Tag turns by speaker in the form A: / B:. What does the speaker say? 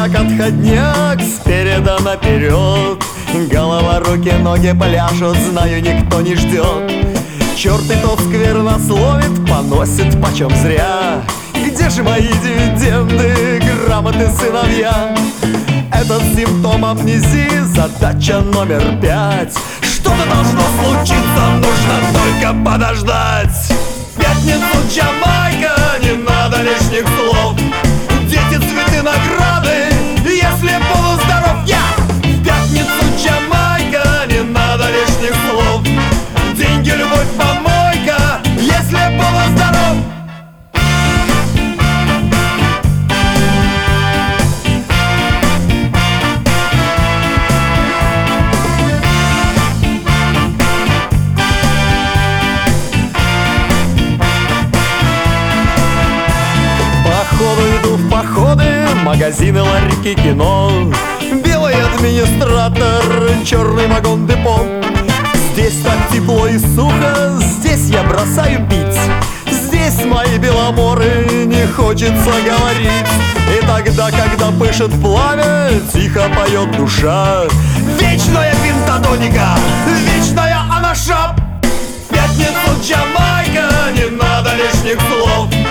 A: как отходняк, спереда наперед. Голова, руки, ноги пляшут, знаю, никто не ждет. Черт и тот сквернословит, поносит почем зря. Где же мои дивиденды, грамоты, сыновья? Этот симптом амнезии, задача номер 5. Что-то должно случиться, нужно только подождать. В пятницу Джамайка, не надо лишних слов. Дети, цветы, награды, если буду здоров я. В пятницу Джамайка, не надо лишних слов. Деньги, любовь, помойка, если буду здоров. Иду в походы, магазины, ларьки, кино. Белый администратор, черный вагон-депо. Здесь так тепло и сухо, здесь я бросаю пить. Здесь мои беломоры, не хочется говорить. И тогда, когда пышет пламя, тихо поет душа. Вечная пентатоника, вечная анаша. В пятницу Джамайка, не надо лишних слов.